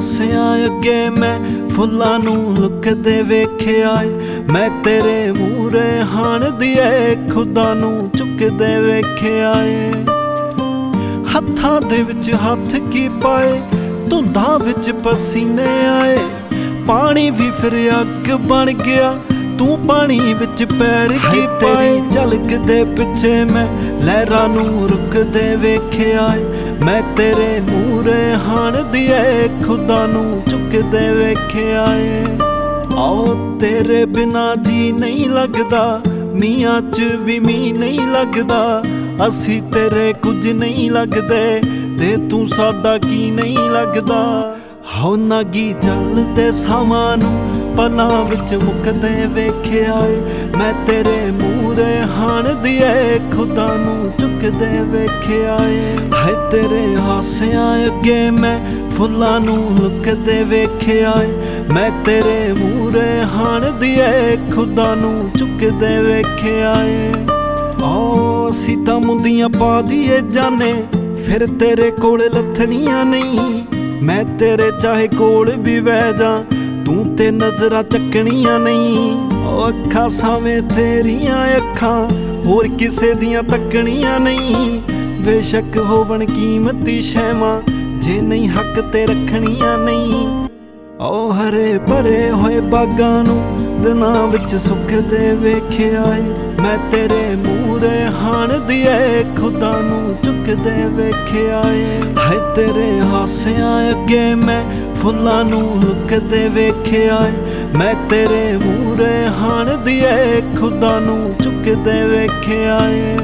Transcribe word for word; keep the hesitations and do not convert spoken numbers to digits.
ਹਾਸਿਆਂ ਅੱਗੇ ਮੈਂ ਫੁੱਲਾਂ ਨੂੰ ਲੁਕਦੇ ਵੇਖਿਆ ਏ। ਮੈਂ ਤੇਰੇ ਮੂਹਰੇ ਹਾਣਦੀ ਏ ਖੁਦਾ ਨੂੰ ਚੁੱਕਦੇ ਵੇਖਿਆ ਏ। ਹੱਥਾਂ ਦੇ ਵਿੱਚ ਹੱਥ ਕੀ ਪਾਏ, ਧੁੰਦਾਂ ਵਿੱਚ ਪਸੀਨੇ ਆਏ। ਪਾਣੀ ਵੀ ਫਿਰ ਅੱਗ ਬਣ ਗਿਆ, ਤੂੰ ਪਾਣੀ ਵਿੱਚ ਪੈਰ ਕੀ ਪਾਏ। ਝਲਕ ਦੇ ਪਿੱਛੇ ਮੈਂ ਲਹਿਰਾਂ ਨੂੰ ਰੁਕਦੇ ਵੇਖਿਆ ਏ। ਮੈਂ ਤੇਰੇ ਮੂਹਰੇ ਹਾਣਦੀ ਏ ਖੁਦਾ ਨੂੰ ਚੁੱਕਦੇ ਵੇਖਿਆ ਏ। ਆਓ ਤੇਰੇ ਬਿਨਾ ਜੀ ਨਹੀਂ ਲੱਗਦਾ, ਮੀਆਂ ਚ ਵੀ ਮੀਂਹ ਨਹੀਂ ਲੱਗਦਾ। ਅਸੀਂ ਤੇਰੇ ਕੁਝ ਨਹੀਂ ਲੱਗਦੇ ਤੇ ਤੂੰ ਸਾਡਾ ਕੀ ਨਹੀਂ ਲੱਗਦਾ। ਹੋ ਨਾਗੀ ਚੱਲਦੇ ਸਾਵਾਂ ਨੂੰ ਪਲਾਂ ਵਿੱਚ ਮੁੱਕਦੇ ਵੇਖਿਆ ਏ। ਮੈਂ ਤੇਰੇ ਮੂਹਰੇ ਹਾਣਦੀ ਏ ਖੁਦਾ ਨੂੰ ਚੁੱਕਦੇ ਵੇਖਿਆ ਏ। ਹਾਏ ਤੇਰੇ ਹਾਸਿਆਂ ਅੱਗੇ ਮੈਂ ਫੁੱਲਾਂ ਨੂੰ ਲੁਕਦੇ ਵੇਖਿਆ ਏ। ਮੈਂ ਤੇਰੇ ਮੂਹਰੇ ਹਾਣਦੀ ਏ ਖੁਦਾ ਨੂੰ ਚੁੱਕਦੇ ਵੇਖਿਆ ਏ। ਓ ਅਸੀਂ ਤਾਂ ਮੁੰਦੀਆਂ ਪਾ ਦੀਏ ਜਾਨੇ, ਫਿਰ ਤੇਰੇ ਕੋਲ ਲੱਥਣੀਆਂ ਨਹੀਂ। ਮੈਂ ਤੇਰੇ ਚਾਹੇ ਕੋਲ ਵੀ ਬਹਿ ਜਾ, ਤੂੰ ਤੇ ਨਜ਼ਰਾਂ ਚੱਕਣੀਆਂ ਨਹੀਂ। ਓ ਅੱਖਾਂ ਸਾਵੇਂ ਤੇਰੀਆਂ ਅੱਖਾਂ, ਹੋਰ ਕਿਸੇ ਦੀਆਂ ਤੱਕਣੀਆਂ ਨਹੀਂ। ਬੇਸ਼ੱਕ ਹੋਵਣ ਕੀਮਤੀ ਸ਼ੈਵਾਂ, ਜੇ ਨਹੀਂ ਹੱਕ ਤੇ ਰੱਖਣੀਆਂ ਨਹੀਂ। ਓ ਹਰੇ ਭਰੇ ਹੋਏ ਬਾਗਾਂ ਨੂੰ ਦਿਨਾਂ ਵਿੱਚ ਸੁੱਕਦੇ ਵੇਖਿਆ ਏ। ਮੈਂ ਤੇਰੇ ਮੂਹਰੇ ਹਾਣਦੀ ਏ ਖੁਦਾ ਨੂੰ ਚੁੱਕਦੇ ਵੇਖਿਆ ਏ। ਹਾਏ ਤੇਰੇ ਹਾਸਿਆਂ ਅੱਗੇ ਮੈਂ ਫੁੱਲਾਂ ਨੂੰ ਲੁਕਦੇ ਵੇਖਿਆ ਏ। ਮੈਂ ਤੇਰੇ ਮੂਹਰੇ ਹਾਣਦੀ ਏ ਖੁਦਾ ਨੂੰ ਚੁੱਕਦੇ ਵੇਖਿਆ ਏ।